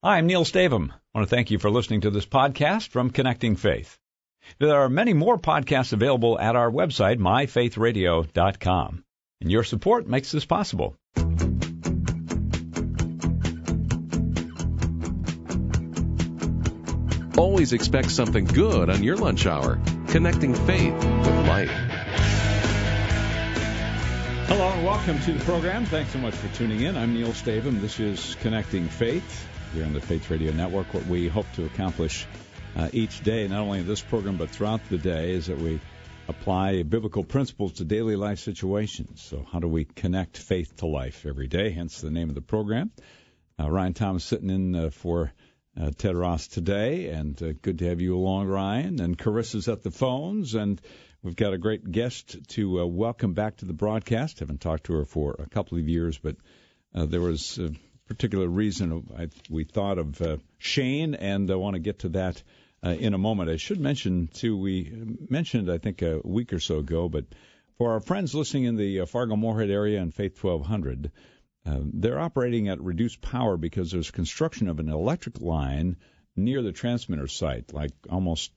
Hi, I'm Neil Stavum. I want to thank you for listening to this podcast from Connecting Faith. There are many more podcasts available at our website, myfaithradio.com. And your support makes this possible. Always expect something good on your lunch hour. Connecting Faith with life. Hello and welcome to the program. Thanks so much for tuning in. I'm Neil Stavum. This is Connecting Faith here on the Faith Radio Network. What we hope to accomplish each day, not only in this program but throughout the day, is that we apply biblical principles to daily life situations. So how do we connect faith to life every day, hence the name of the program. Ryan Thomas sitting in for Ted Ross today, and good to have you along, Ryan. And Carissa's at the phones, and we've got a great guest to welcome back to the broadcast. Haven't talked to her for a couple of years, but there was a particular reason we thought of Shane, and I want to get to that in a moment. I should mention, too, we mentioned, I think, a week or so ago, but for our friends listening in the Fargo-Moorhead area and Faith 1200, they're operating at reduced power because there's construction of an electric line near the transmitter site, like almost,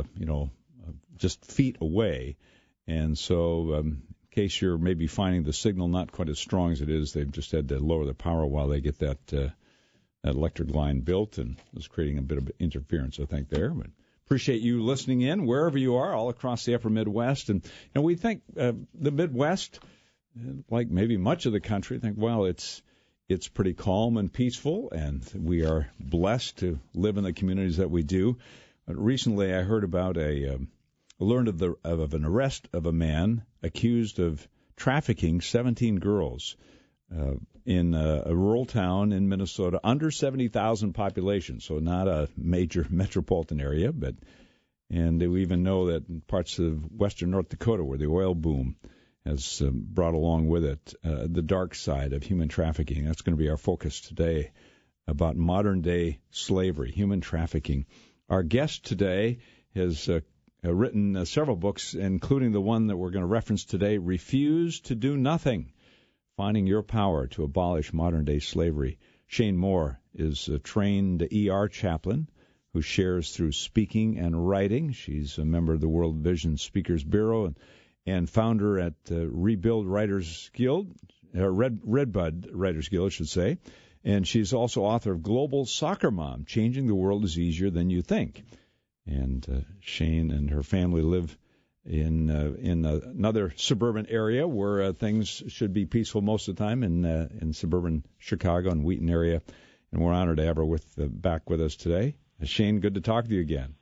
just feet away. And so in case you're maybe finding the signal not quite as strong as it is, they've just had to lower the power while they get that electric line built, and it's creating a bit of interference, I think, there. But appreciate you listening in wherever you are, all across the upper Midwest. And we think the Midwest, like maybe much of the country, think, well, it's pretty calm and peaceful, and we are blessed to live in the communities that we do. But recently I heard about learned of an arrest of a man accused of trafficking 17 girls in a rural town in Minnesota, under 70,000 population, so not a major metropolitan area, and we even know that in parts of western North Dakota, where the oil boom has brought along with it the dark side of human trafficking. That's going to be our focus today, about modern-day slavery, human trafficking. Our guest today has written several books, including the one that we're going to reference today, Refuse to Do Nothing, Finding Your Power to Abolish Modern-Day Slavery. Shane Moore is a trained ER chaplain who shares through speaking and writing. She's a member of the World Vision Speakers Bureau and founder at Rebuild Writers Guild, Redbud Writers Guild, I should say. And she's also author of Global Soccer Mom, Changing the World is Easier Than You Think. And Shane and her family live in another suburban area where things should be peaceful most of the time, in suburban Chicago and Wheaton area. And we're honored to have her back with us today. Shane, good to talk to you again.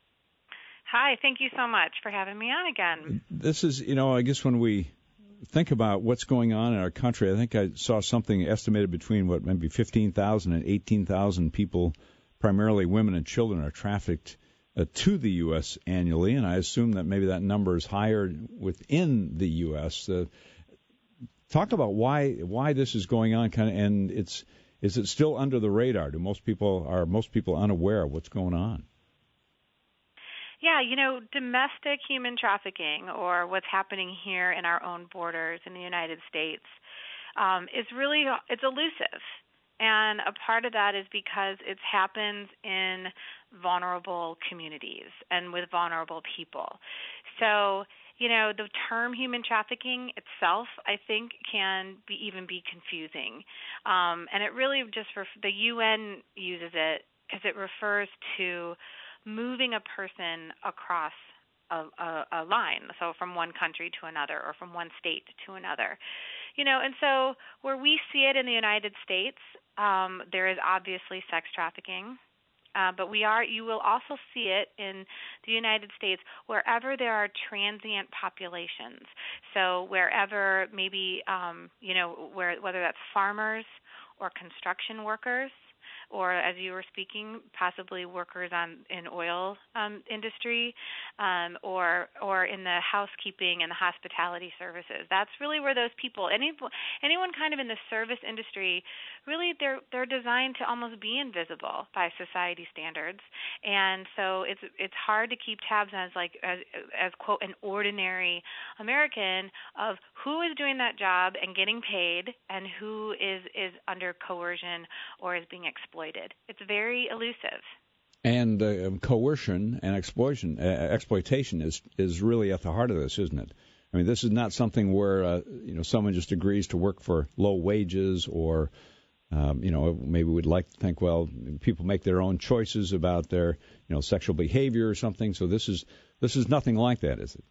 Hi, thank you so much for having me on again. This is, I guess when we think about what's going on in our country, I think I saw something estimated between maybe 15,000 and 18,000 people, primarily women and children, are trafficked to the U.S. annually, and I assume that maybe that number is higher within the U.S. Talk about why this is going on, and is it still under the radar? Are most people unaware of what's going on? Yeah, domestic human trafficking, or what's happening here in our own borders in the United States, it's elusive. And a part of that is because it happens in vulnerable communities and with vulnerable people. So, the term human trafficking itself, I think, can even be confusing. And it really the UN uses it because it refers to moving a person across a line, so from one country to another or from one state to another. And so where we see it in the United States, there is obviously sex trafficking, but you will also see it in the United States wherever there are transient populations. So wherever maybe, whether that's farmers or construction workers, or as you were speaking, possibly workers in oil industry, or in the housekeeping and the hospitality services. That's really where those people, anyone kind of in the service industry, really they're designed to almost be invisible by society standards, and so it's hard to keep tabs on as quote an ordinary American of who is doing that job and getting paid, and who is under coercion or is being exploited. exploited. It's very elusive. And coercion and exploitation is really at the heart of this, isn't it? I mean, this is not something where someone just agrees to work for low wages or maybe we'd like to think, well, people make their own choices about their sexual behavior or something. So this is nothing like that, is it?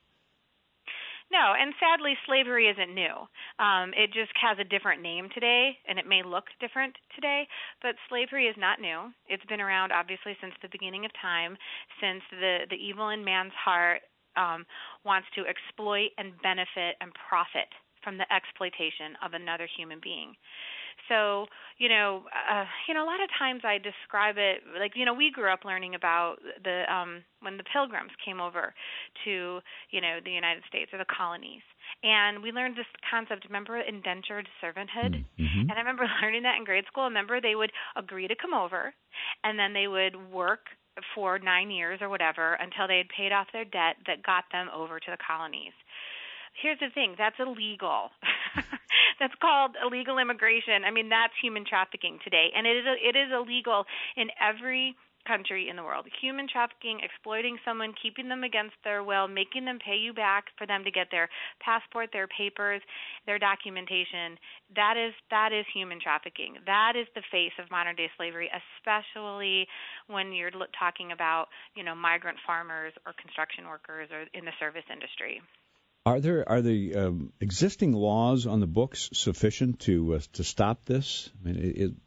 No, and sadly, slavery isn't new. It just has a different name today, and it may look different today, but slavery is not new. It's been around, obviously, since the beginning of time, since the evil in man's heart wants to exploit and benefit and profit from the exploitation of another human being. So, a lot of times I describe it like, we grew up learning about the when the Pilgrims came over to, the United States or the colonies. And we learned this concept, remember, indentured servanthood? Mm-hmm. And I remember learning that in grade school. I remember they would agree to come over, and then they would work for 9 years or whatever until they had paid off their debt that got them over to the colonies. Here's the thing, that's illegal. That's called illegal immigration. I mean, that's human trafficking today, and it is illegal in every country in the world. Human trafficking, exploiting someone, keeping them against their will, making them pay you back for them to get their passport, their papers, their documentation, that is human trafficking. That is the face of modern-day slavery, especially when you're talking about, migrant farmers or construction workers or in the service industry. Are the existing laws on the books sufficient to stop this? I mean,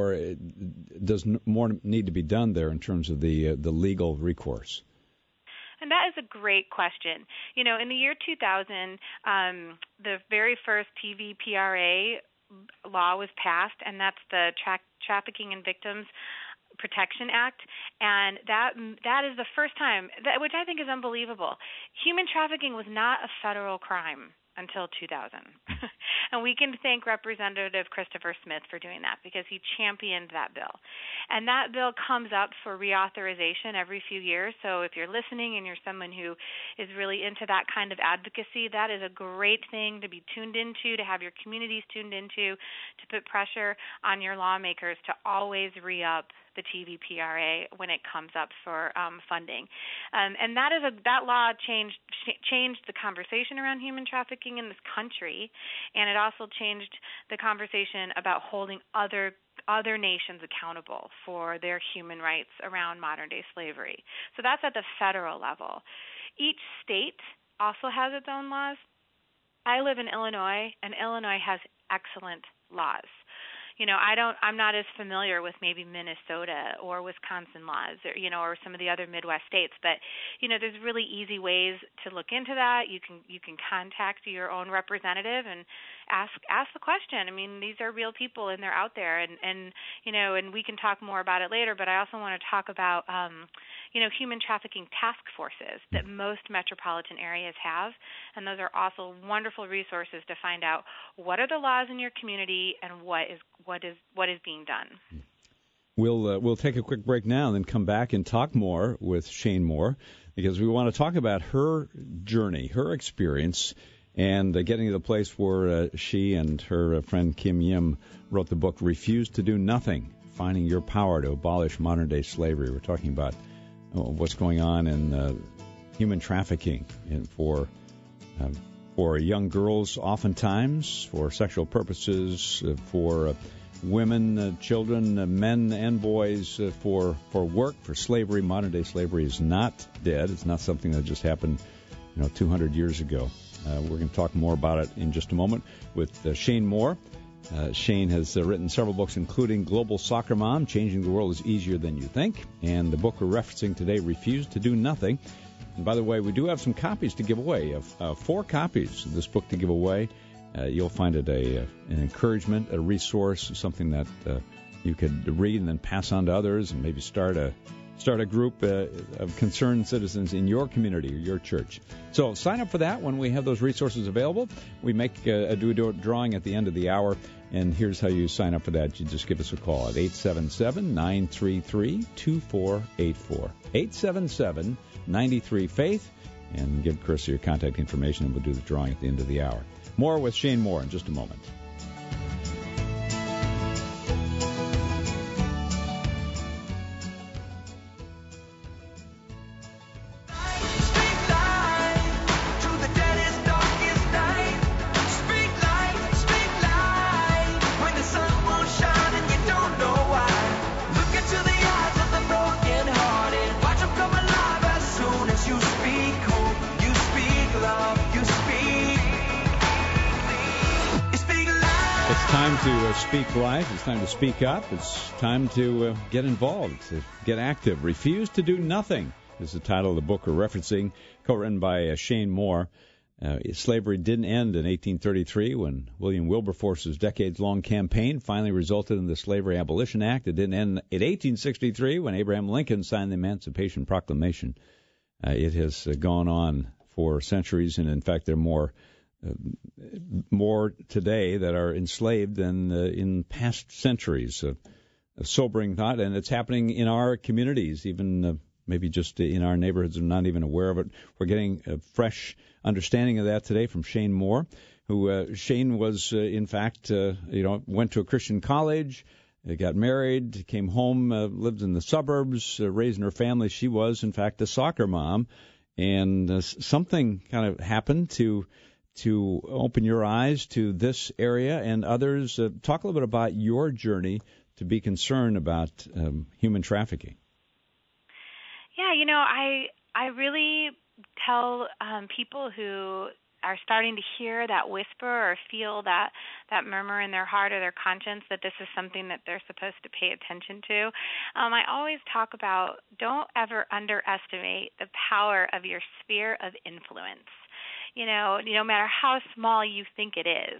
does more need to be done there in terms of the legal recourse? And that is a great question. In the year 2000, the very first TVPRA law was passed, and that's the Trafficking in Victims Protection Act, and that is the first time, which I think is unbelievable. Human trafficking was not a federal crime until 2000. And we can thank Representative Christopher Smith for doing that because he championed that bill. And that bill comes up for reauthorization every few years. So if you're listening and you're someone who is really into that kind of advocacy, that is a great thing to be tuned into, to have your communities tuned into, to put pressure on your lawmakers to always re-up the TVPRA when it comes up for funding. And that law changed the conversation around human trafficking in this country, and it also changed the conversation about holding other nations accountable for their human rights around modern-day slavery. So that's at the federal level. Each state also has its own laws. I live in Illinois, and Illinois has excellent laws. I'm not as familiar with maybe Minnesota or Wisconsin laws or some of the other Midwest states, but there's really easy ways to look into that. You can contact your own representative and ask the question. I mean, these are real people and they're out there, and we can talk more about it later, but I also want to talk about human trafficking task forces that most metropolitan areas have, and those are also wonderful resources to find out what are the laws in your community and what is being done. We'll take a quick break now and then come back and talk more with Shane Moore because we want to talk about her journey, her experience, and getting to the place where she and her friend Kim Yim wrote the book Refuse to Do Nothing, Finding Your Power to Abolish Modern-Day Slavery. We're talking about what's going on in human trafficking and for young girls oftentimes, for sexual purposes, for women, children, men and boys, for work, for slavery. Modern-day slavery is not dead. It's not something that just happened 200 years ago. We're going to talk more about it in just a moment with Shane Moore. Shane has written several books, including Global Soccer Mom, Changing the World is Easier Than You Think, and the book we're referencing today, Refuse to Do Nothing. And by the way, we do have some copies to give away, 4 copies of this book to give away. You'll find it an encouragement, a resource, something that you could read and then pass on to others and maybe start a group of concerned citizens in your community or your church. So sign up for that when we have those resources available. We make a drawing at the end of the hour, and here's how you sign up for that. You just give us a call at 877-933-2484. 877-93-FAITH, and give Chris your contact information, and we'll do the drawing at the end of the hour. More with Shane Moore in just a moment. to speak life. It's time to speak up. It's time to get involved, to get active. Refuse to do nothing is the title of the book we're referencing, co-written by Shane Moore. Slavery didn't end in 1833 when William Wilberforce's decades-long campaign finally resulted in the Slavery Abolition Act. It didn't end in 1863 when Abraham Lincoln signed the Emancipation Proclamation. It has gone on for centuries, and in fact, there are more today that are enslaved than in past centuries. A sobering thought, and it's happening in our communities, even maybe just in our neighborhoods and not even aware of it. We're getting a fresh understanding of that today from Shane Moore, who Shane was, in fact, went to a Christian college, got married, came home, lived in the suburbs, raising her family. She was, in fact, a soccer mom, and something kind of happened to open your eyes to this area and others. Talk a little bit about your journey to be concerned about human trafficking. Yeah, I really tell people who are starting to hear that whisper or feel that murmur in their heart or their conscience that this is something that they're supposed to pay attention to. I always talk about don't ever underestimate the power of your sphere of influence. No matter how small you think it is.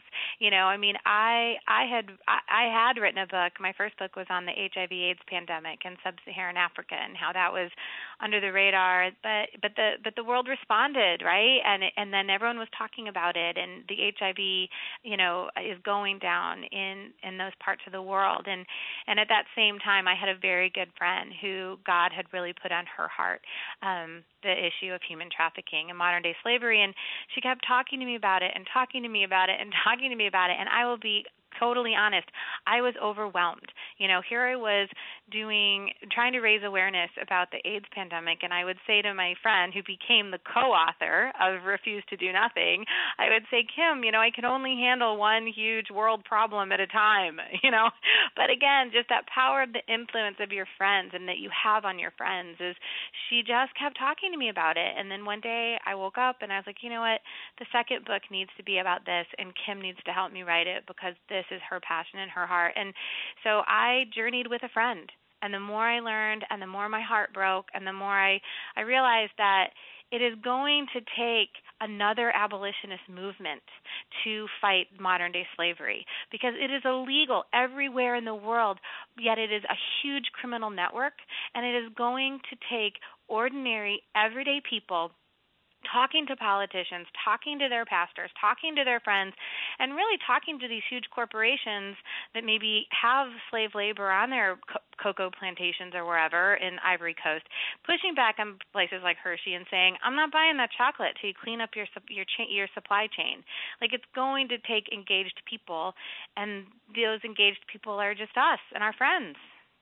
I had written a book. My first book was on the HIV/AIDS pandemic in sub-Saharan Africa and how that was under the radar. But the world responded, right? And then everyone was talking about it, and the HIV, is going down in those parts of the world. And at that same time, I had a very good friend who God had really put on her heart the issue of human trafficking and modern day slavery, and she kept talking to me about it and talking to me about it and talking to me about it, and I will be totally honest, I was overwhelmed. Here I was trying to raise awareness about the AIDS pandemic, and I would say to my friend who became the co-author of Refuse to Do Nothing, I would say, Kim, I can only handle one huge world problem at a time, But again, just that power of the influence of your friends and that you have on your friends is she just kept talking to me about it. And then one day I woke up and I was like, you know what, the second book needs to be about this, and Kim needs to help me write it because this is her passion and her heart. And so I journeyed with a friend, and the more I learned and the more my heart broke and the more I realized that it is going to take another abolitionist movement to fight modern day slavery because it is illegal everywhere in the world, yet it is a huge criminal network, and it is going to take ordinary, everyday people talking to politicians, talking to their pastors, talking to their friends, and really talking to these huge corporations that maybe have slave labor on their cocoa plantations or wherever in Ivory Coast, pushing back on places like Hershey and saying, I'm not buying that chocolate till you clean up your supply chain. Like, it's going to take engaged people, and those engaged people are just us and our friends.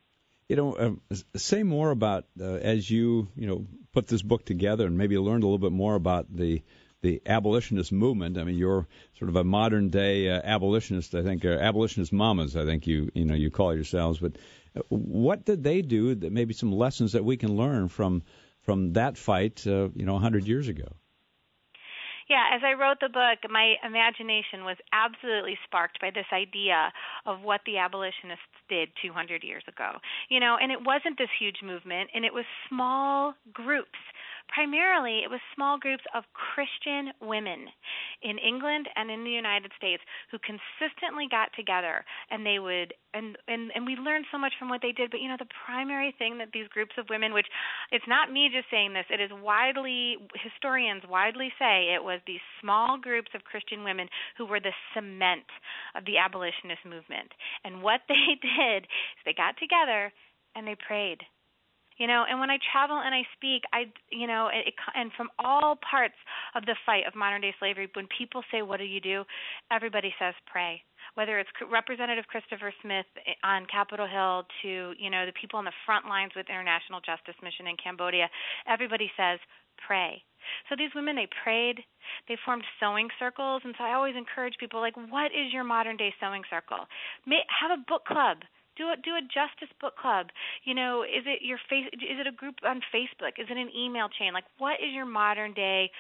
Say more about as you put this book together and maybe learned a little bit more about the abolitionist movement. I mean, you're sort of a modern day abolitionist, I think, abolitionist mamas, I think you call yourselves. But what did they do that maybe some lessons that we can learn from that fight, 100 years ago? Yeah, as I wrote the book, my imagination was absolutely sparked by this idea of what the abolitionists did 200 years ago. And it wasn't this huge movement, and it was small groups. Primarily, it was small groups of Christian women in England and in the United States who consistently got together, and they would, and we learned so much from what they did. But the primary thing that these groups of women, which it's not me just saying this, it is historians widely say it was these small groups of Christian women who were the cement of the abolitionist movement. And what they did is they got together and they prayed. And when I travel and I speak, and from all parts of the fight of modern day slavery, when people say, what do? Everybody says pray. Whether it's Representative Christopher Smith on Capitol Hill to, the people on the front lines with International Justice Mission in Cambodia, everybody says pray. So these women, they prayed, they formed sewing circles, and so I always encourage people, what is your modern day sewing circle? Have a book club. Do a justice book club. Is it a group on Facebook? Is it an email chain? What is your modern day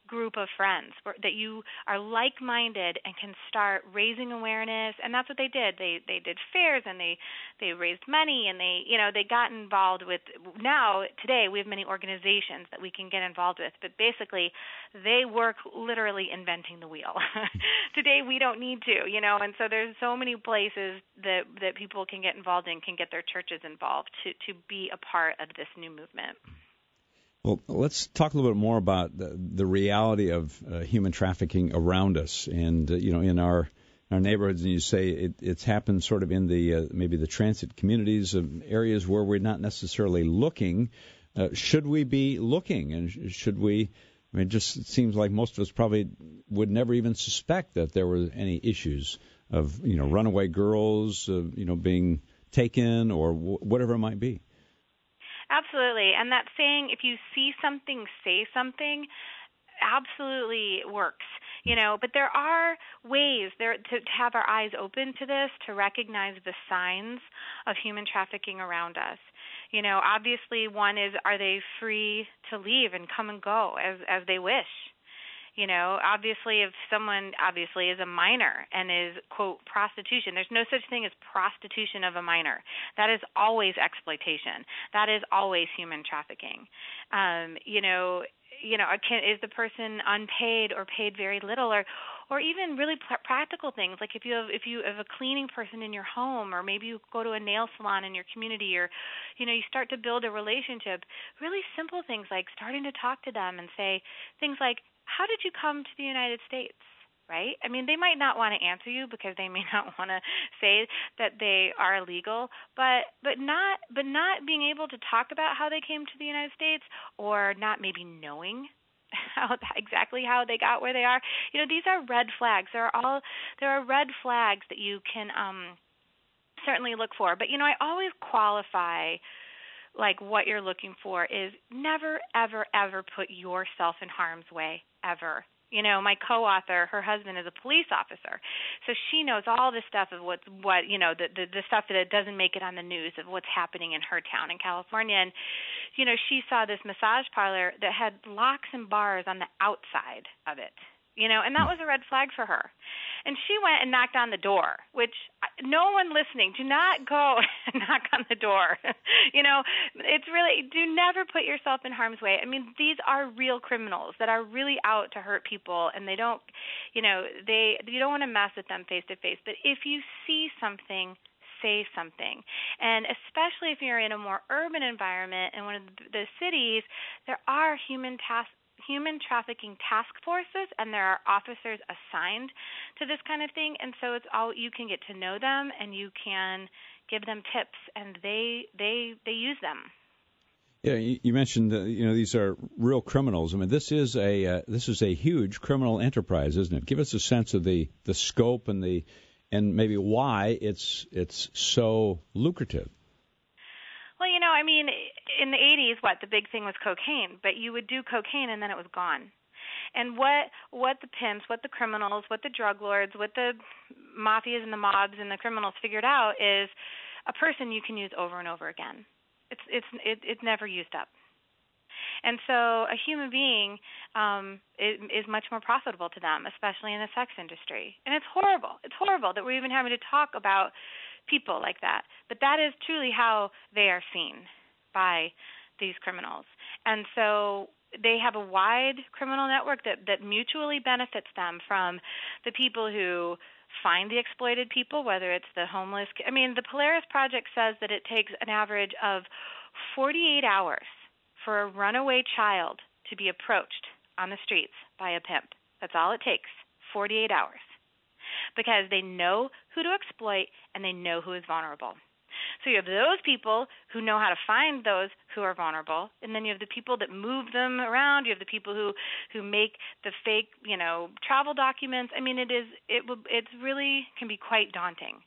group of friends that you are like-minded and can start raising awareness. And that's what they did. They did fairs, and they raised money, and they got involved with. Now today we have many organizations that we can get involved with, but basically they work literally inventing the wheel. Today we don't need to, and so there's so many places that people can get involved in, can get their churches involved to be a part of this new movement. Well, let's talk a little bit more about the reality of human trafficking around us, and in our neighborhoods. And you say it's happened sort of in the maybe the transit communities of areas where we're not necessarily looking. Should we be looking, and should we? I mean, it seems like most of us probably would never even suspect that there were any issues of runaway girls, being taken or whatever it might be. Absolutely. And that saying, if you see something, say something, absolutely works. But there are ways to have our eyes open to this, to recognize the signs of human trafficking around us. Obviously one is, are they free to leave and come and go as they wish? Obviously, if someone is a minor and is, quote, prostitution, there's no such thing as prostitution of a minor. That is always exploitation. That is always human trafficking. Is the person unpaid or paid very little, or even really practical things, like if you have a cleaning person in your home, or maybe you go to a nail salon in your community, or you start to build a relationship. Really simple things like starting to talk to them and say things like, how did you come to the United States? Right? I mean, they might not want to answer you because they may not want to say that they are illegal, but not being able to talk about how they came to the United States, or not maybe knowing exactly how they got where they are. These are red flags. There are red flags that you can certainly look for. But I always qualify. Like, what you're looking for is never, ever, ever put yourself in harm's way, ever. My co-author, her husband is a police officer, so she knows all this stuff of the stuff that doesn't make it on the news of what's happening in her town in California. And, she saw this massage parlor that had locks and bars on the outside of it. And that was a red flag for her. And she went and knocked on the door, which no one listening, do not go and knock on the door. It's really, do never put yourself in harm's way. I mean, these are real criminals that are really out to hurt people, and they don't, you don't want to mess with them face to face. But if you see something, say something. And especially if you're in a more urban environment in one of the cities, there are human trafficking task forces, and there are officers assigned to this kind of thing. And so you can get to know them, and you can give them tips, and they use them. Yeah, you mentioned these are real criminals. I mean, this is a huge criminal enterprise, isn't it? Give us a sense of the scope and maybe why it's so lucrative. Well, I mean, in the 80s, the big thing was cocaine, but you would do cocaine and then it was gone. And what the pimps, what the criminals, what the drug lords, what the mafias and the mobs and the criminals figured out is a person you can use over and over again. It's never used up. And so a human being is much more profitable to them, especially in the sex industry. And it's horrible. It's horrible that we're even having to talk about people like that. But that is truly how they are seen by these criminals. And so they have a wide criminal network that mutually benefits them, from the people who find the exploited people, whether it's the homeless. I mean, the Polaris Project says that it takes an average of 48 hours for a runaway child to be approached on the streets by a pimp. That's all it takes, 48 hours, because they know who to exploit and they know who is vulnerable. So you have those people who know how to find those who are vulnerable, and then you have the people that move them around. You have the people who make the fake, travel documents. I mean, it's really can be quite daunting,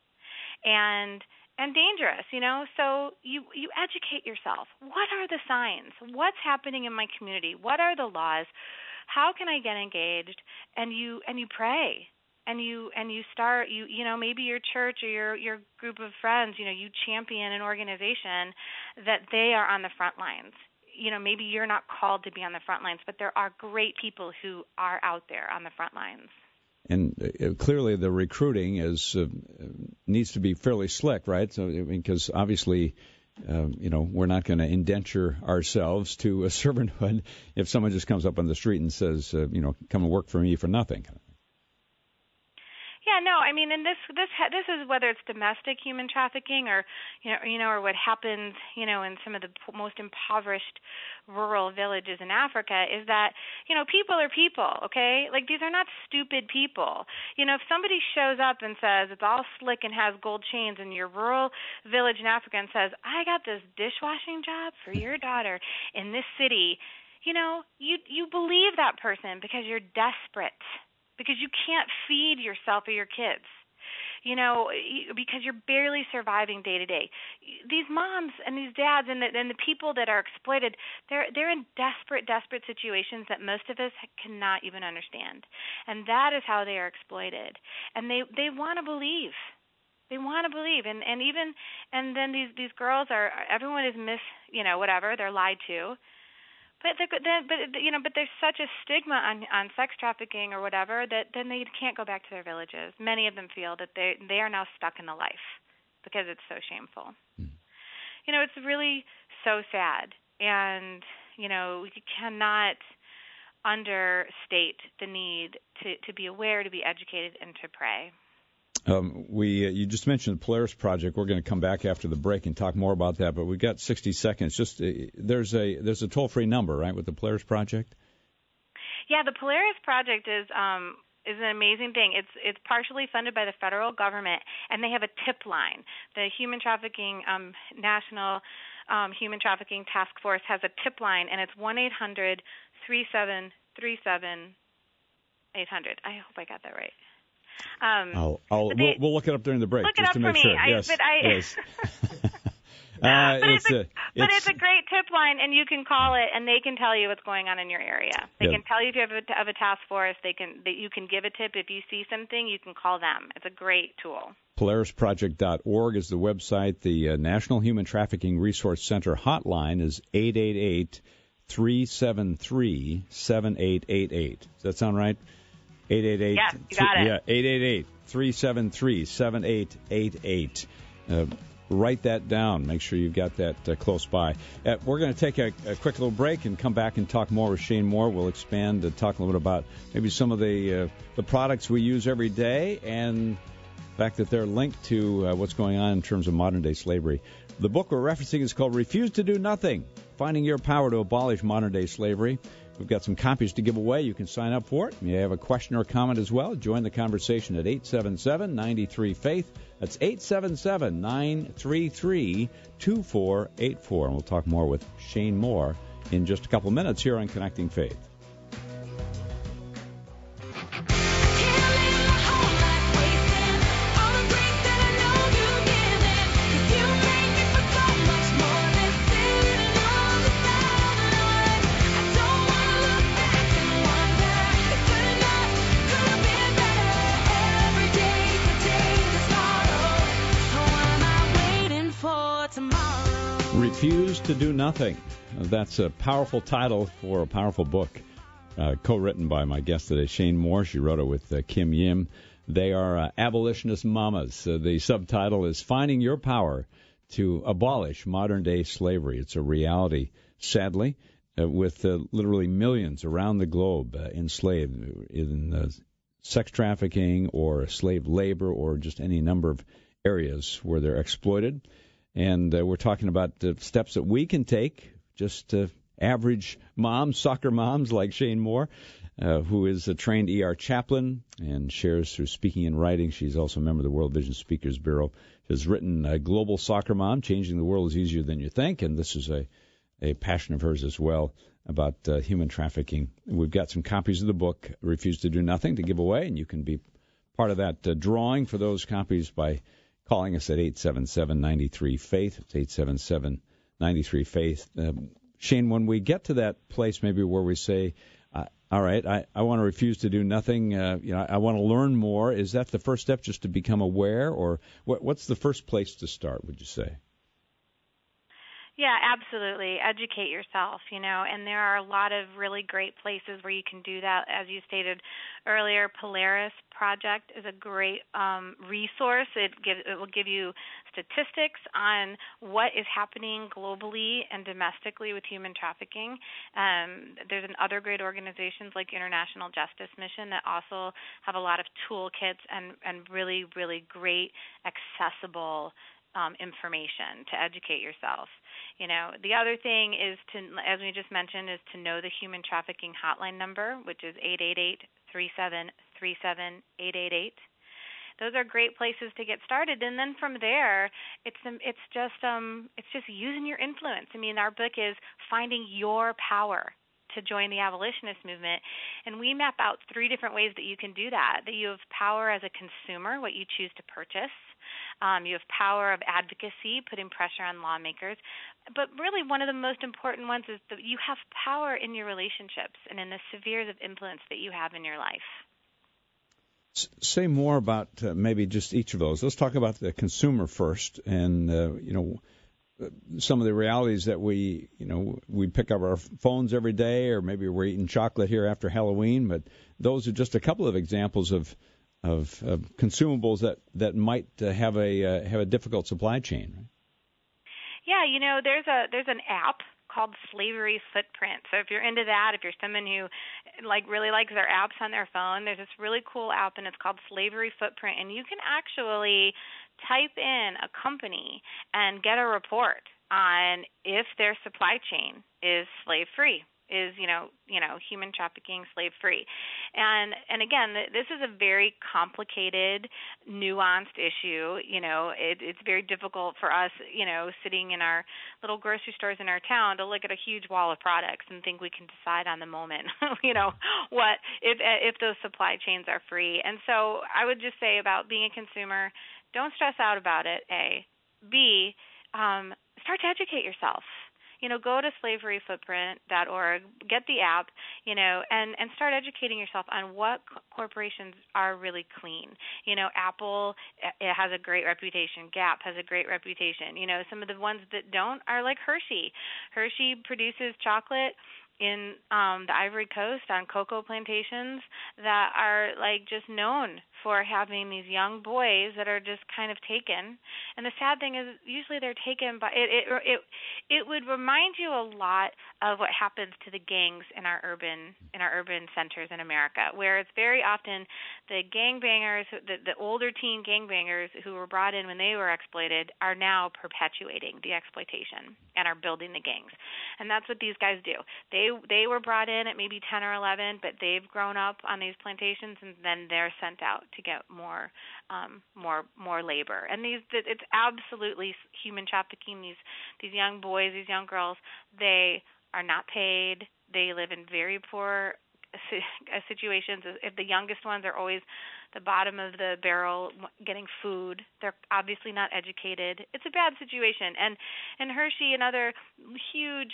and dangerous, So you educate yourself. What are the signs? What's happening in my community? What are the laws? How can I get engaged? And you pray. And you start, maybe your church or your group of friends, you champion an organization that they are on the front lines. maybe you're not called to be on the front lines, but there are great people who are out there on the front lines. And clearly the recruiting needs to be fairly slick, right? So, because obviously, we're not going to indenture ourselves to a servanthood if someone just comes up on the street and says, come and work for me for nothing. Yeah, no, I mean, and this is whether it's domestic human trafficking or or what happens in some of the most impoverished rural villages in Africa is that people are people, okay? Like, these are not stupid people. If somebody shows up and says it's all slick and has gold chains in your rural village in Africa and says, I got this dishwashing job for your daughter in this city, you believe that person because you're desperate. Because you can't feed yourself or your kids, because you're barely surviving day to day. These moms and these dads and the people that are exploited, they're in desperate situations that most of us cannot even understand, and that is how they are exploited. And they want to believe. They want to believe, and then these girls everyone is they're lied to. But there's such a stigma on sex trafficking or whatever that then they can't go back to their villages. Many of them feel that they are now stuck in the life because it's so shameful. It's really so sad, and we cannot understate the need to be aware, to be educated, and to pray. You just mentioned the Polaris Project. We're going to come back after the break and talk more about that, but we've got 60 seconds. Just there's a toll-free number, right, with the Polaris Project? Yeah, the Polaris Project is an amazing thing. It's partially funded by the federal government, and they have a tip line. The Human Trafficking National Human Trafficking Task Force has a tip line, and it's 1-800-3737-800. I hope I got that right. We'll look it up during the break. Look just it up to make for me. Sure. Yes. It's a great tip line, and you can call it, and they can tell you what's going on in your area. They can tell you if you have a task force. You can give a tip if you see something. You can call them. It's a great tool. PolarisProject.org is the website. The National Human Trafficking Resource Center hotline is 888-373-7888. Does that sound right? 888. Yeah, you got it. Yeah, 888-373-7888. Write that down. Make sure you've got that close by. We're going to take a quick little break and come back and talk more with Shane Moore. We'll expand and talk a little bit about maybe some of the products we use every day and the fact that they're linked to what's going on in terms of modern-day slavery. The book we're referencing is called Refuse to Do Nothing, Finding Your Power to Abolish Modern-Day Slavery. We've got some copies to give away. You can sign up for it. You may have a question or comment as well. Join the conversation at 877-93-FAITH. That's 877-933-2484. And we'll talk more with Shane Moore in just a couple minutes here on Connecting Faith. Refuse to Do Nothing. That's a powerful title for a powerful book, co-written by my guest today, Shane Moore. She wrote it with Kim Yim. They are abolitionist mamas. The subtitle is Finding Your Power to Abolish Modern-Day Slavery. It's a reality, sadly, with literally millions around the globe enslaved in sex trafficking or slave labor or just any number of areas where they're exploited. And we're talking about the steps that we can take, just average moms, soccer moms like Shane Moore, who is a trained ER chaplain and shares through speaking and writing. She's also a member of the World Vision Speakers Bureau. She has written Global Soccer Mom, Changing the World is Easier Than You Think, and this is a passion of hers as well about human trafficking. We've got some copies of the book, Refuse to Do Nothing, to give away, and you can be part of that drawing for those copies by calling us at 877-93-FAITH. It's 877-93-FAITH. Shane, when we get to that place maybe where we say, all right, I want to refuse to do nothing, I want to learn more, is that the first step, just to become aware? Or what's the first place to start, would you say? Yeah, absolutely. Educate yourself, and there are a lot of really great places where you can do that. As you stated earlier, Polaris Project is a great resource. It will give you statistics on what is happening globally and domestically with human trafficking. There's other great organizations like International Justice Mission that also have a lot of toolkits and really, really great accessible information to educate yourself. The other thing is as we just mentioned, is to know the human trafficking hotline number, which is 888-3737-888. Those are great places to get started, and then from there, it's just using your influence. Our book is Finding Your Power to join the abolitionist movement, and we map out 3 different ways that you can do that. That you have power as a consumer, what you choose to purchase. You have power of advocacy, putting pressure on lawmakers. But really one of the most important ones is that you have power in your relationships and in the spheres of influence that you have in your life. Say more about maybe just each of those. Let's talk about the consumer first, and some of the realities that we pick up our phones every day, or maybe we're eating chocolate here after Halloween. But those are just a couple of examples of consumables that might have a difficult supply chain. Right? Yeah, there's an app called Slavery Footprint. So if you're into that, if you're someone who really likes their apps on their phone, there's this really cool app, and it's called Slavery Footprint, and you can actually type in a company and get a report on if their supply chain is slave-free, is human trafficking slave-free. And again, this is a very complicated, nuanced issue. It's very difficult for us, sitting in our little grocery stores in our town, to look at a huge wall of products and think we can decide on the moment, what if those supply chains are free. And so I would just say about being a consumer, don't stress out about it, A. B, start to educate yourself. Go to slaveryfootprint.org, get the app, and start educating yourself on what corporations are really clean. Apple, it has a great reputation. Gap has a great reputation. Some of the ones that don't are like Hershey. Hershey produces chocolate in the Ivory Coast on cocoa plantations that are just known for having these young boys that are just kind of taken. And the sad thing is usually they're taken by it would remind you a lot of what happens to the gangs in our urban centers in America, where it's very often the gangbangers, the older teen gangbangers who were brought in when they were exploited are now perpetuating the exploitation and are building the gangs. And that's what these guys do. They were brought in at maybe 10 or 11, but they've grown up on these plantations, and then they're sent out to get more labor. And it's absolutely human trafficking. These young boys, these young girls, they are not paid. They live in very poor situations. If the youngest ones are always the bottom of the barrel getting food, they're obviously not educated. It's a bad situation. And Hershey and other huge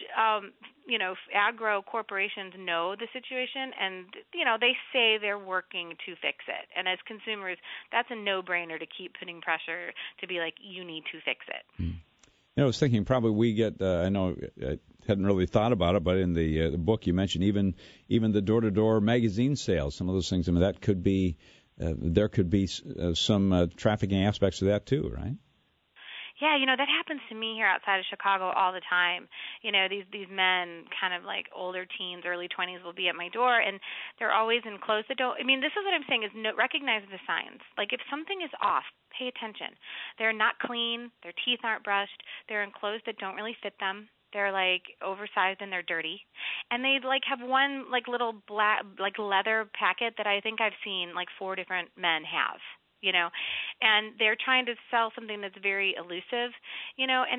agro corporations know the situation, and they say they're working to fix it. And as consumers, that's a no-brainer to keep putting pressure to be like, you need to fix it. I was thinking probably we get, I know I hadn't really thought about it, but in the book you mentioned even the door-to-door magazine sales, some of those things, that could be, there could be some trafficking aspects to that too, right? Yeah, that happens to me here outside of Chicago all the time. These men, kind of like older teens, early 20s, will be at my door, and they're always in clothes that don't. This is what I'm saying: is recognize the signs. Like if something is off, pay attention. They're not clean. Their teeth aren't brushed. They're in clothes that don't really fit them. They're oversized and they're dirty, and they have one little black leather packet that I think I've seen 4 different men have. And they're trying to sell something that's very elusive, and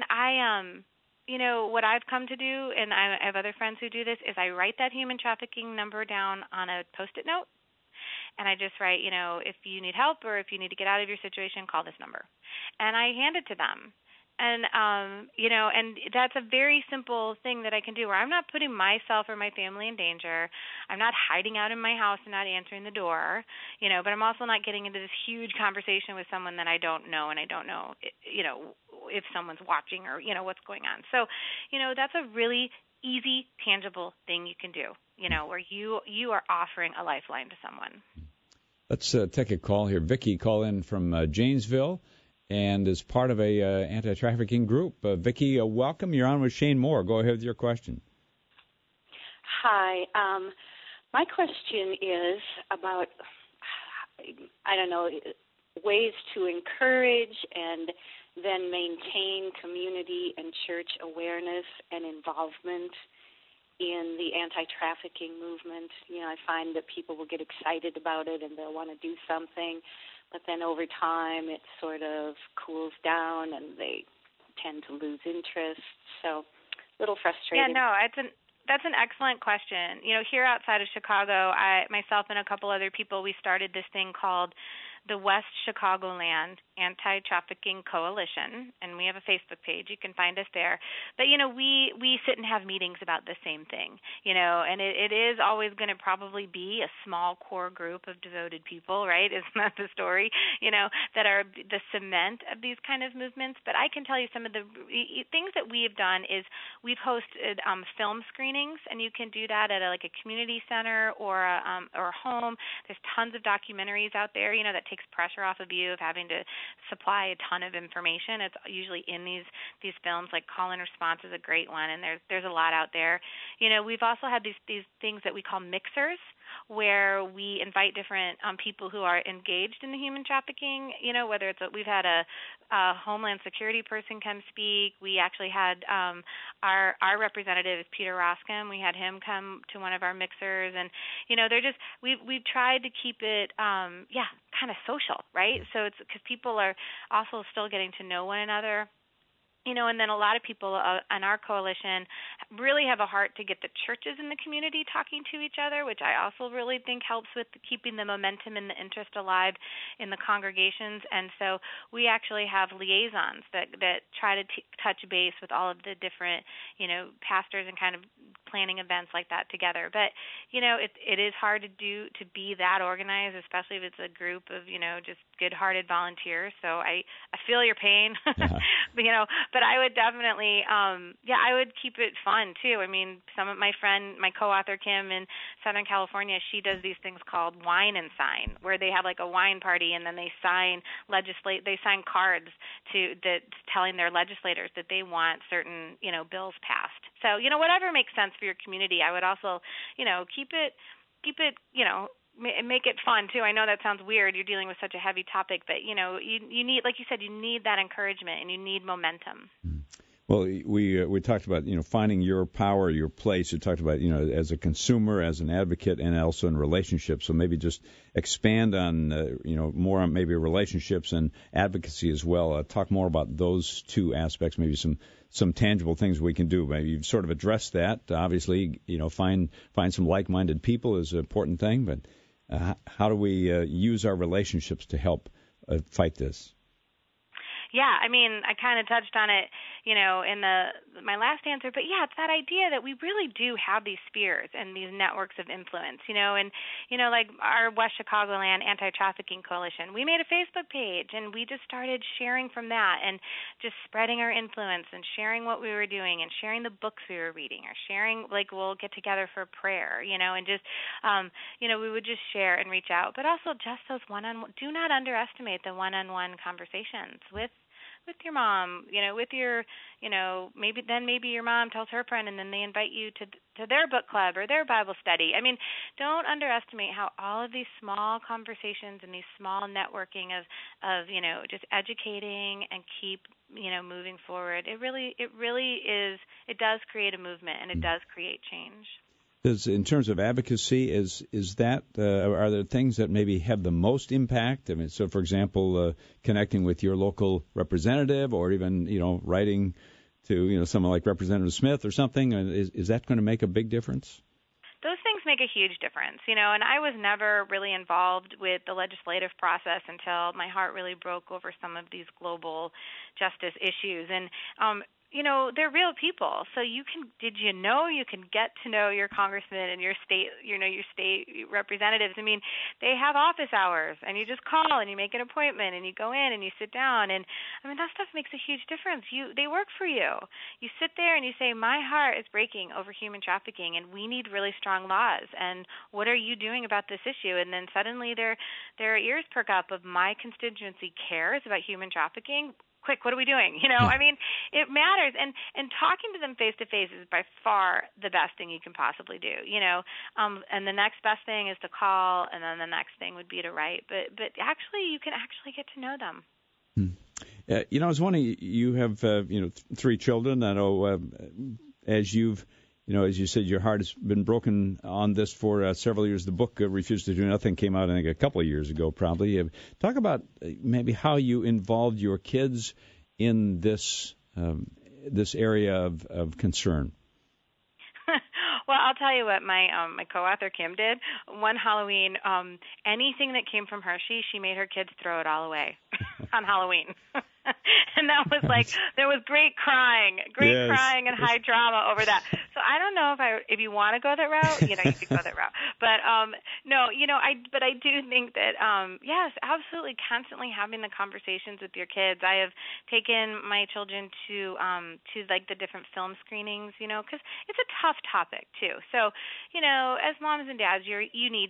what I've come to do, and I have other friends who do this, is I write that human trafficking number down on a Post-it note, and I just write, if you need help or if you need to get out of your situation, call this number, and I hand it to them. And, and that's a very simple thing that I can do where I'm not putting myself or my family in danger. I'm not hiding out in my house and not answering the door, but I'm also not getting into this huge conversation with someone that I don't know, and I don't know, if someone's watching or, what's going on. So, that's a really easy, tangible thing you can do, where you are offering a lifeline to someone. Let's take a call here. Vicki, call in from Janesville and is part of a anti-trafficking group. Vicki, welcome. You're on with Shane Moore. Go ahead with your question. Hi. My question is about, ways to encourage and then maintain community and church awareness and involvement in the anti-trafficking movement. I find that people will get excited about it and they'll want to do something, but then over time it sort of cools down and they tend to lose interest. So a little frustrating. Yeah, no, that's an excellent question. Here outside of Chicago, myself and a couple other people, we started this thing called the West Chicagoland Anti-Trafficking Coalition, and we have a Facebook page. You can find us there. But, we sit and have meetings about the same thing, and it is always going to probably be a small core group of devoted people, right? Isn't that the story, that are the cement of these kind of movements? But I can tell you some of the things that we have done is we've hosted film screenings, and you can do that at a community center or a home. There's tons of documentaries out there, that takes pressure off of you of having to supply a ton of information. It's usually in these films, like Call and Response is a great one, and there's a lot out there. We've also had these things that we call mixers, where we invite different people who are engaged in the human trafficking, whether we've had a Homeland Security person come speak. We actually had our representative is Peter Roscom. We had him come to one of our mixers, and we've tried to keep it kind of social, right? So it's because people are also still getting to know one another. And then a lot of people on our coalition really have a heart to get the churches in the community talking to each other, which I also really think helps with keeping the momentum and the interest alive in the congregations. And so we actually have liaisons that try to touch base with all of the different, pastors and kind of planning events like that together. But, it is hard to be that organized, especially if it's a group of, just good-hearted volunteers. So I feel your pain, but I would definitely, I would keep it fun too. I mean, my co-author Kim in Southern California, she does these things called Wine and Sign, where they have like a wine party and then they sign cards telling their legislators that they want certain, bills passed. So, whatever makes sense for your community. I would also, keep it, make it fun too. I know that sounds weird. You're dealing with such a heavy topic, but you need, like you said, you need that encouragement and you need momentum. Well, we talked about finding your power, your place. You talked about as a consumer, as an advocate, and also in relationships. So maybe just expand on more on maybe relationships and advocacy as well. Talk more about those two aspects. Maybe some tangible things we can do. Maybe you've sort of addressed that. Obviously, find some like-minded people is an important thing, but. How do we use our relationships to help fight this? Yeah, I mean, I kind of touched on it, in my last answer, but yeah, it's that idea that we really do have these spheres and these networks of influence, and like our West Chicagoland Anti-Trafficking Coalition, we made a Facebook page and we just started sharing from that and just spreading our influence and sharing what we were doing and sharing the books we were reading or sharing, like we'll get together for prayer, and just, we would just share and reach out, but also just those one-on-one. Do not underestimate the one-on-one conversations with your mom, with your, maybe your mom tells her friend and then they invite you to their book club or their Bible study. I mean, don't underestimate how all of these small conversations and these small networking of just educating and keep, moving forward. It really is, it does create a movement and it does create change. In terms of advocacy, is that are there things that maybe have the most impact? I mean, so for example, connecting with your local representative, or even writing to someone like Representative Smith or something. Is that going to make a big difference? Those things make a huge difference, and I was never really involved with the legislative process until my heart really broke over some of these global justice issues. And they're real people. So did you know you can get to know your congressman and your state, your state representatives? I mean, they have office hours, and you just call and you make an appointment and you go in and you sit down, and I mean that stuff makes a huge difference. They work for you. You sit there and you say, my heart is breaking over human trafficking, and we need really strong laws. And what are you doing about this issue? And then suddenly their ears perk up of my constituency cares about human trafficking. Quick, what are we doing? I mean, it matters. And talking to them face to face is by far the best thing you can possibly do, and the next best thing is to call, and then the next thing would be to write. But actually, you can actually get to know them. I was wondering, you have, 3 children. I know as you've, as you said, your heart has been broken on this for several years. The book, Refuse to Do Nothing, came out, I think, a couple of years ago, probably. Talk about maybe how you involved your kids in this area of concern. Well, I'll tell you what my co-author Kim did. One Halloween, anything that came from Hershey, she made her kids throw it all away on Halloween. And that was like, there was great crying and high drama over that. So I don't know if you want to go that route, you could go that route. But no, I do think that yes, absolutely, constantly having the conversations with your kids. I have taken my children to like the different film screenings, because it's a tough topic too. So, as moms and dads, you need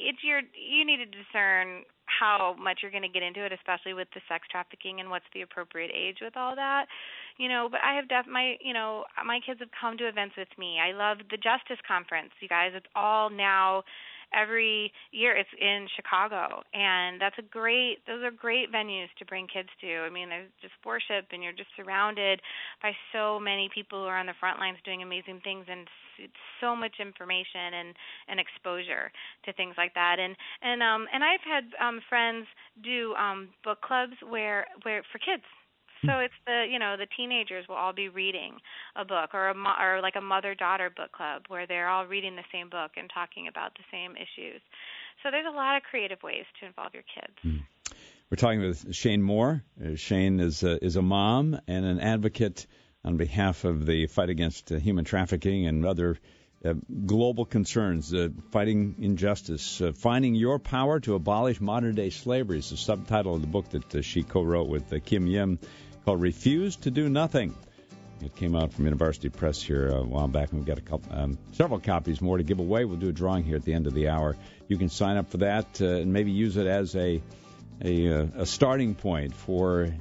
to discern how much you're going to get into it, especially with the sex trafficking and what's the appropriate age with all that. But I have my kids have come to events with me. I love the Justice Conference, you guys. It's all now every year. It's in Chicago, and those are great venues to bring kids to. I mean, there's just worship, and you're just surrounded by so many people who are on the front lines doing amazing things, and it's so much information and exposure to things like that. And I've had friends do book clubs where for kids. So it's the teenagers will all be reading a book, or like a mother-daughter book club where they're all reading the same book and talking about the same issues. So there's a lot of creative ways to involve your kids. We're talking with Shane Moore. Shane is a mom and an advocate on behalf of the fight against human trafficking and other global concerns, fighting injustice, finding your power to abolish modern-day slavery is the subtitle of the book that she co-wrote with Kim Yim, called Refuse to Do Nothing. It came out from University Press here a while back, and we've got several copies more to give away. We'll do a drawing here at the end of the hour. You can sign up for that and maybe use it as a starting point for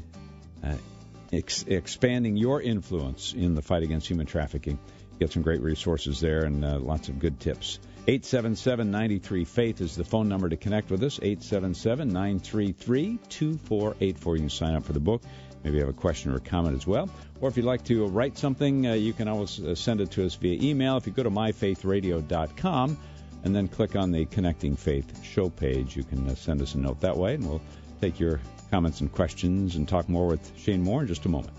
expanding your influence in the fight against human trafficking. Get some great resources there and lots of good tips. 877-93-FAITH is the phone number to connect with us, 877-933-2484. You can sign up for the book. Maybe you have a question or a comment as well. Or if you'd like to write something, you can always send it to us via email. If you go to myfaithradio.com and then click on the Connecting Faith show page, you can send us a note that way, and we'll take your comments and questions and talk more with Shane Moore in just a moment.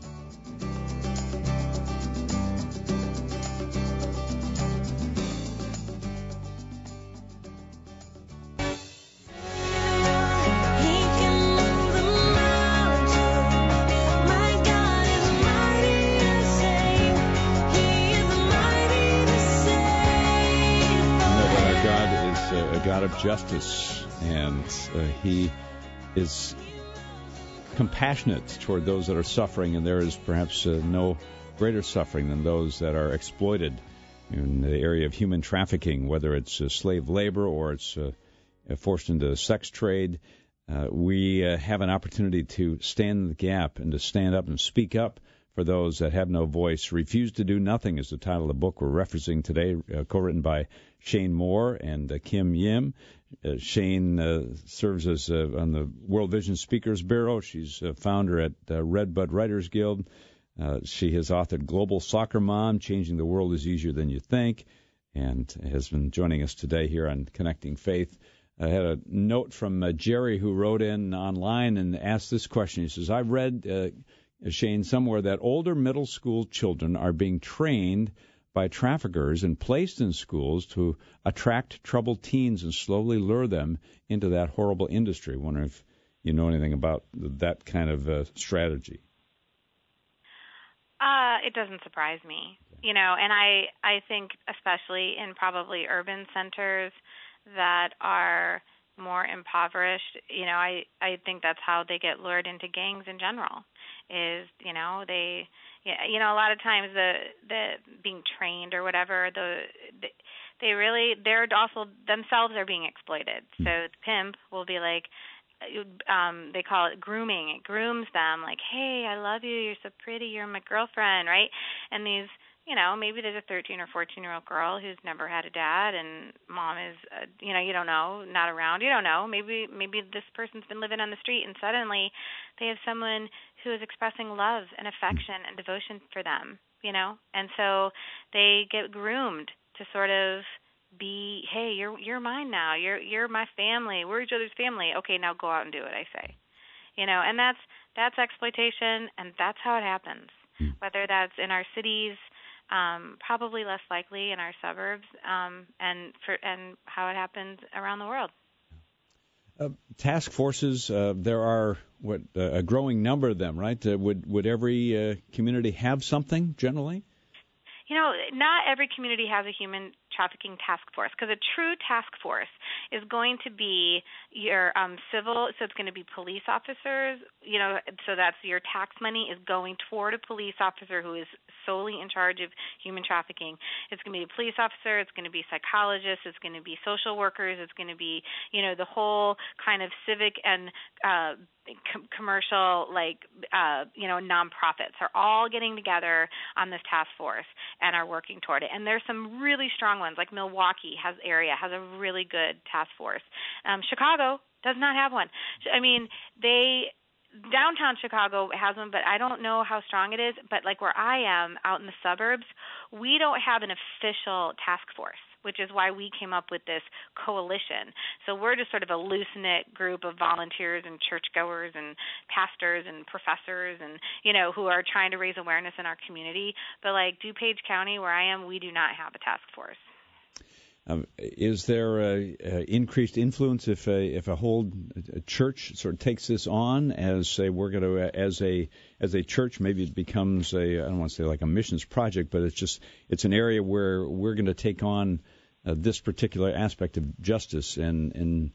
Justice, and he is compassionate toward those that are suffering, and there is perhaps no greater suffering than those that are exploited in the area of human trafficking, whether it's slave labor or it's forced into the sex trade. We have an opportunity to stand in the gap and to stand up and speak up for those that have no voice. Refuse to Do Nothing is the title of the book we're referencing today, co-written by Shane Moore and Kim Yim. Shane serves as on the World Vision Speakers Bureau. She's a founder at Redbud Writers Guild. She has authored Global Soccer Mom, Changing the World is Easier Than You Think, and has been joining us today here on Connecting Faith. I had a note from Jerry, who wrote in online and asked this question. He says, I've read, Shane, somewhere that older middle school children are being trained by traffickers and placed in schools to attract troubled teens and slowly lure them into that horrible industry. I wonder if you know anything about that kind of strategy. It doesn't surprise me, and I think especially in probably urban centers that are more impoverished, I think that's how they get lured into gangs in general. Is a lot of times the being trained or whatever, they're also themselves are being exploited. So the pimp will be like, they call it grooming. It grooms them like, hey, I love you, you're so pretty, you're my girlfriend, right? And these, maybe there's a 13 or 14-year-old girl who's never had a dad, and mom is, you don't know, not around. You don't know. Maybe this person's been living on the street, and suddenly they have someone who is expressing love and affection and devotion for them, and so they get groomed to sort of be, hey, you're mine now. You're my family. We're each other's family. Okay, now go out and do it, I say. And that's exploitation, and that's how it happens. Whether that's in our cities, probably less likely in our suburbs, and how it happens around the world. Task forces, there are a growing number of them, right? Would every community have something generally? Not every community has a human trafficking task force, because a true task force is going to be your civil, so it's going to be police officers, so that's your tax money is going toward a police officer who is solely in charge of human trafficking. It's going to be a police officer, it's going to be psychologists, it's going to be social workers, it's going to be, the whole kind of civic and commercial, nonprofits are all getting together on this task force and are working toward it. And there's some really strong ones, like Milwaukee has a really good task force. Chicago does not have one. I mean, downtown Chicago has one, but I don't know how strong it is. But like where I am out in the suburbs, we don't have an official task force, which is why we came up with this coalition. So we're just sort of a loose-knit group of volunteers and churchgoers and pastors and professors and, who are trying to raise awareness in our community. But like DuPage County, where I am, we do not have a task force. Is there increased influence if a whole church sort of takes this on as say we're going to as a church? Maybe it becomes I don't want to say like a missions project, but it's an area where we're going to take on this particular aspect of justice and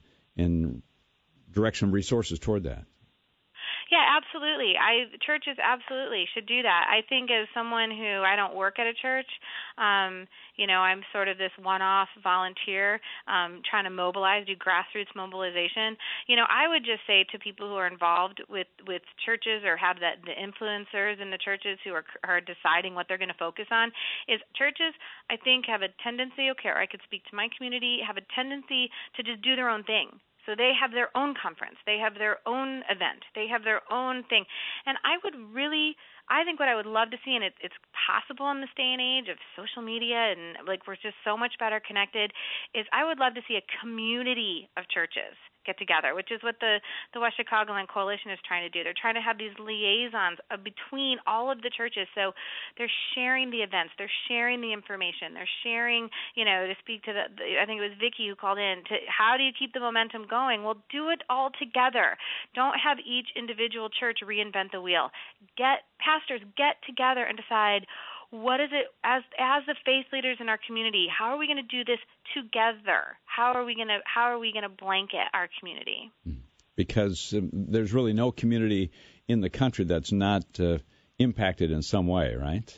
direction of resources toward that. Yeah, absolutely. Churches absolutely should do that. I think as someone who I don't work at a church, I'm sort of this one-off volunteer trying to mobilize, do grassroots mobilization. I would just say to people who are involved with churches or have the influencers in the churches who are deciding what they're going to focus on, is churches, I think, have a tendency, or I could speak to my community, have a tendency to just do their own thing. So they have their own conference. They have their own event. They have their own thing. And I think what I would love to see, and it's possible in this day and age of social media and we're just so much better connected, is I would love to see a community of churches get together, which is what the West Chicagoland Coalition is trying to do. They're trying to have these liaisons between all of the churches. So they're sharing the events, they're sharing the information, they're sharing, to speak to I think it was Vicki who called in, to how do you keep the momentum going? Well, do it all together. Don't have each individual church reinvent the wheel. Pastors get together and decide, what is it as the faith leaders in our community? How are we going to do this together? How are we going to blanket our community? Because there's really no community in the country that's not impacted in some way, right?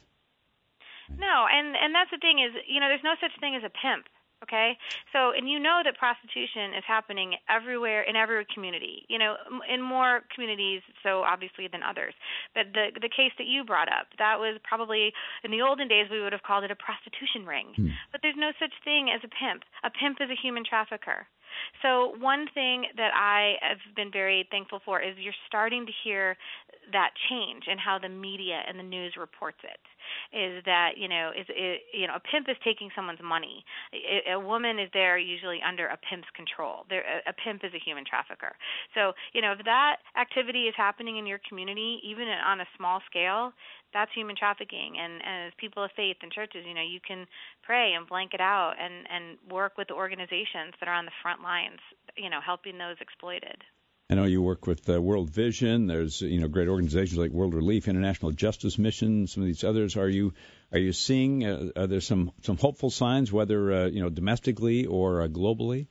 No, and that's the thing is, there's no such thing as a pimp. Okay, so and that prostitution is happening everywhere in every community. In more communities, so obviously than others. But the case that you brought up, that was probably in the olden days we would have called it a prostitution ring. But there's no such thing as a pimp. A pimp is a human trafficker. So one thing that I have been very thankful for is you're starting to hear that change in how the media and the news reports it. Is that a pimp is taking someone's money. A woman is there usually under a pimp's control. A pimp is a human trafficker. So if that activity is happening in your community, even on a small scale, that's human trafficking. And as people of faith and churches, you can pray and blank it out and work with the organizations that are on the front lines, helping those exploited. I know you work with World Vision. There's great organizations like World Relief, International Justice Mission, some of these others. Are you seeing are there some hopeful signs, whether domestically or globally?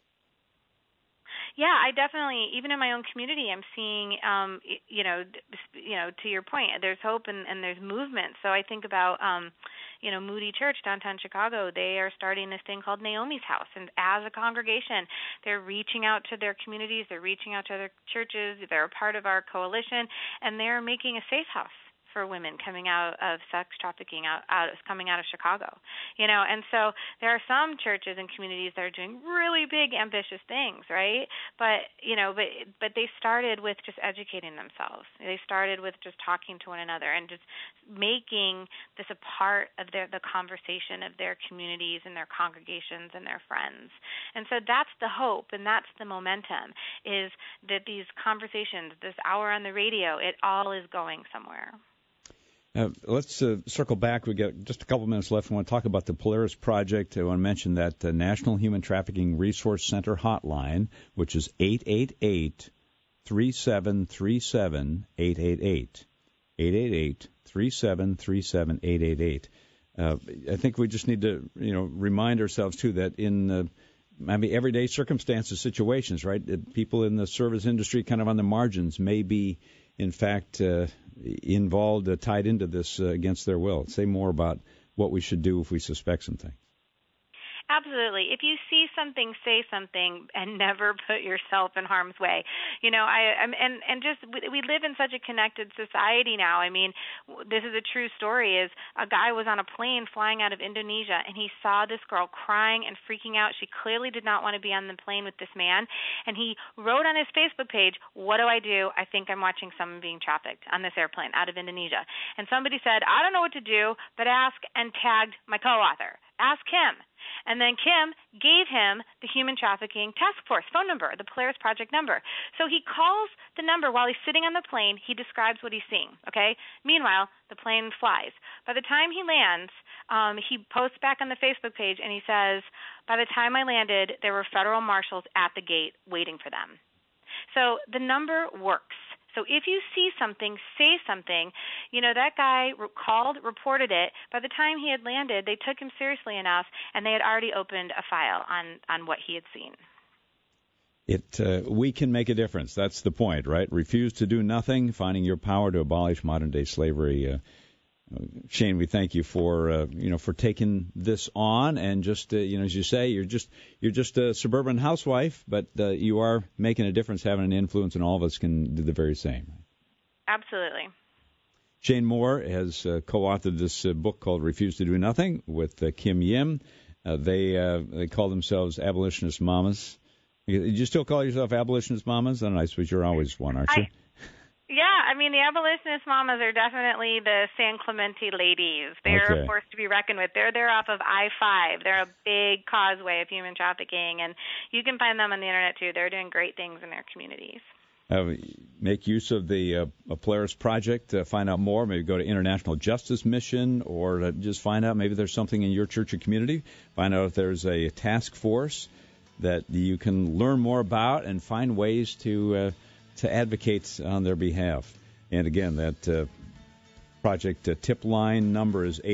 Yeah, I definitely, even in my own community, I'm seeing, to your point, there's hope and there's movement. So I think about, Moody Church, downtown Chicago. They are starting this thing called Naomi's House. And as a congregation, they're reaching out to their communities. They're reaching out to their churches. They're a part of our coalition. And they're making a safe house for women coming out of sex trafficking, coming out of Chicago, and so there are some churches and communities that are doing really big, ambitious things, right? But they started with just educating themselves. They started with just talking to one another and just making this a part of the conversation of their communities and their congregations and their friends. And so that's the hope and that's the momentum, is that these conversations, this hour on the radio, it all is going somewhere. Let's circle back. We've got just a couple minutes left. I want to talk about the Polaris Project. I want to mention that the National Human Trafficking Resource Center hotline, which is 888-3737-888. 888-3737-888. I think we just need to, remind ourselves, too, that in everyday circumstances, situations, right, people in the service industry kind of on the margins may be, in fact, involved, tied into this against their will. Say more about what we should do if we suspect something. Absolutely. If you see something, say something, and never put yourself in harm's way. We live in such a connected society now. I mean, this is a true story. Is a guy was on a plane flying out of Indonesia, and he saw this girl crying and freaking out. She clearly did not want to be on the plane with this man, and he wrote on his Facebook page, "What do? I think I'm watching someone being trafficked on this airplane out of Indonesia." And somebody said, "I don't know what to do, but ask," and tagged my co-author. Ask him. And then Kim gave him the Human Trafficking Task Force phone number, the Polaris Project number. So he calls the number while he's sitting on the plane. He describes what he's seeing, okay? Meanwhile, the plane flies. By the time he lands, he posts back on the Facebook page, and he says, "By the time I landed, there were federal marshals at the gate waiting for them." So the number works. So if you see something, say something. That guy called, reported it. By the time he had landed, they took him seriously enough, and they had already opened a file on what he had seen. We can make a difference. That's the point, right? Refuse to do nothing, finding your power to abolish modern-day slavery. Shane, we thank you for taking this on, and just as you say, you're just a suburban housewife, but you are making a difference, having an influence, and all of us can do the very same. Absolutely. Shane Moore has co-authored this book called "Refuse to Do Nothing" with Kim Yim. They call themselves Abolitionist Mamas. Do you still call yourself Abolitionist Mamas? I don't know. I suppose you're always one, aren't you? Yeah, the abolitionist mamas are definitely the San Clemente ladies. They're a force to be reckoned with. They're there off of I-5. They're a big causeway of human trafficking, and you can find them on the Internet, too. They're doing great things in their communities. Make use of the Polaris Project. Find out more. Maybe go to International Justice Mission, or just find out maybe there's something in your church or community. Find out if there's a task force that you can learn more about and find ways to advocate on their behalf. And again, that project tip line number is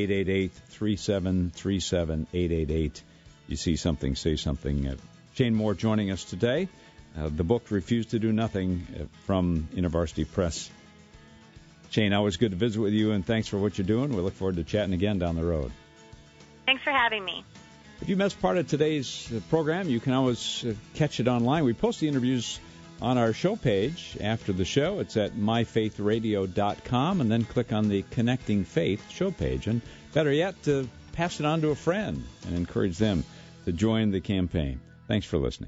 888-3737-888. You see something, say something. Shane Moore joining us today. The book, "Refuse to Do Nothing," from InterVarsity Press. Shane, always good to visit with you, and thanks for what you're doing. We look forward to chatting again down the road. Thanks for having me. If you missed part of today's program, you can always catch it online. We post the interviews on our show page after the show. It's at myfaithradio.com, and then click on the Connecting Faith show page. And better yet, pass it on to a friend and encourage them to join the campaign. Thanks for listening.